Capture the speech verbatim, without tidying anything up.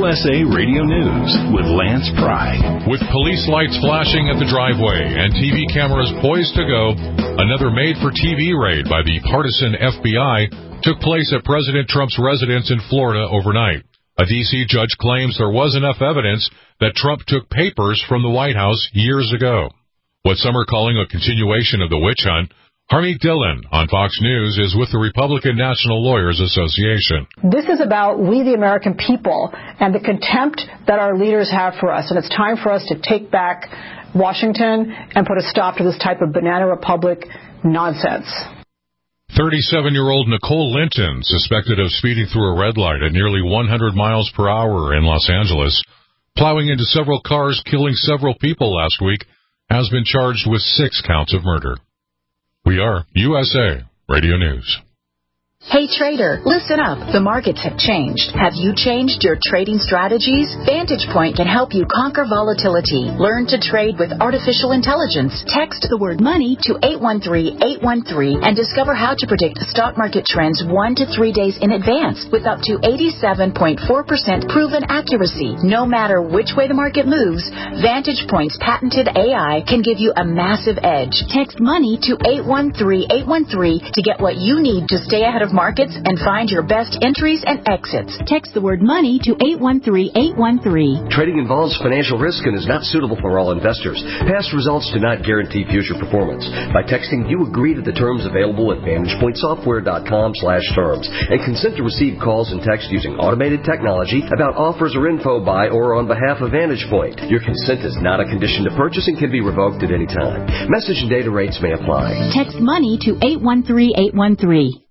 S A Radio News with Lance Pry. With police lights flashing at the driveway and T V cameras poised to go, another made-for-T V raid by the partisan F B I took place at President Trump's residence in Florida overnight. A D C judge claims there was enough evidence that Trump took papers from the White House years ago. What some are calling a continuation of the witch hunt, Harmeet Dillon on Fox News is with the Republican National Lawyers Association. This is about we, the American people, and the contempt that our leaders have for us. And it's time for us to take back Washington and put a stop to this type of banana republic nonsense. thirty-seven-year-old Nicole Linton, suspected of speeding through a red light at nearly one hundred miles per hour in Los Angeles, plowing into several cars, killing several people last week, has been charged with six counts of murder. We are U S A Radio News. Hey trader, listen up. The markets have changed. Have you changed your trading strategies? Vantage Point can help you conquer volatility. Learn to trade with artificial intelligence. Text the word money to eight one three, eight one three and discover how to predict stock market trends one to three days in advance with up to eighty-seven point four percent proven accuracy. No matter which way the market moves, Vantage Point's patented A I can give you a massive edge. Text money to eight one three, eight one three to get what you need to stay ahead of markets and find your best entries and exits. Text the word money to eight one three, eight one three. Trading involves financial risk and is not suitable for all investors. Past results do not guarantee future performance. By texting, you agree to the terms available at vantage point software dot com slash terms and consent to receive calls and text using automated technology about offers or info by or on behalf of Vantage Point. Your consent is not a condition to purchase and can be revoked at any time. Message and data rates may apply. Text money to eight one three, eight one three.